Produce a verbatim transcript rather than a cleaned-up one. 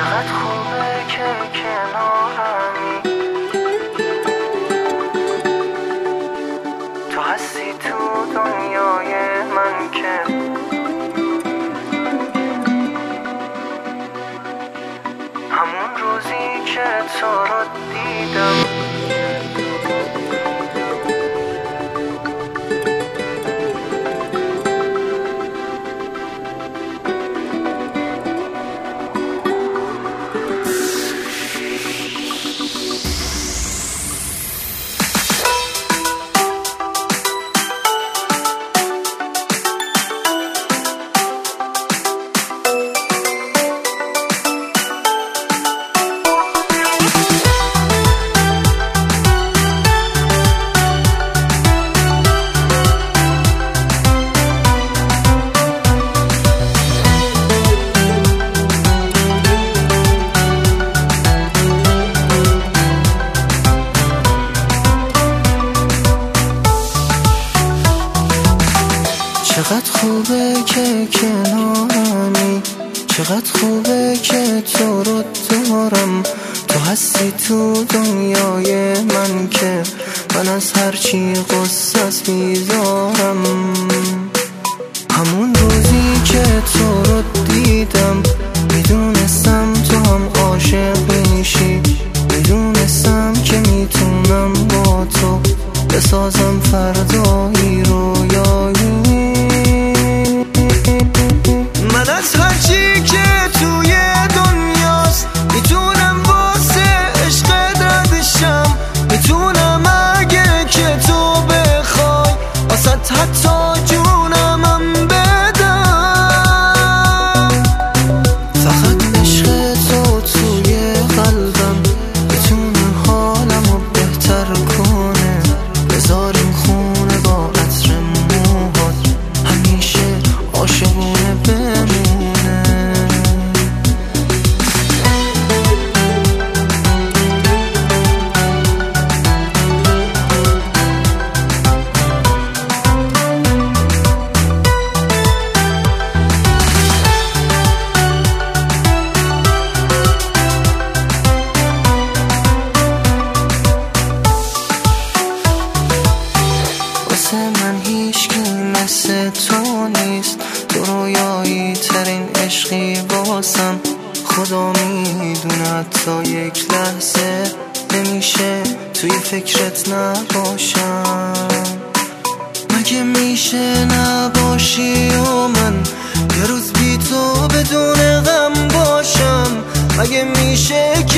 چقدر خوبه که کنارمی، تو هستی تو دنیای من که همون روزی که تو رو دیدم چقدر خوبه که کنارمی، چقدر خوبه که تو رو دارم، تو هستی تو دنیای من که من از هرچی قصص بیزارم. همون روزی که تو رو دیدم میدونستم تو هم عاشق میشی، میدونستم که میتونم با تو بسازم فردایی رویایی. من از هرچی که توی دنیاست میتونم واسه عشق دردشم، میتونم اگه که تو بخوای واسه حتی جونمم بدم. فقط عشق تو توی قلبم میتونه حالمو بهتر کنه، بذار این خونه با عطر موهات همیشه عاشقونه بمونه. واسه من هیچکی مثل تو نیست، تو رویایی ترین عشقی واسم، خدا میدونه حتی یک لحظه نمیشه توی فکرت نباشم. مگه میشه نباشی و من یه روز بی تو بدون غم باشم؟ مگه میشه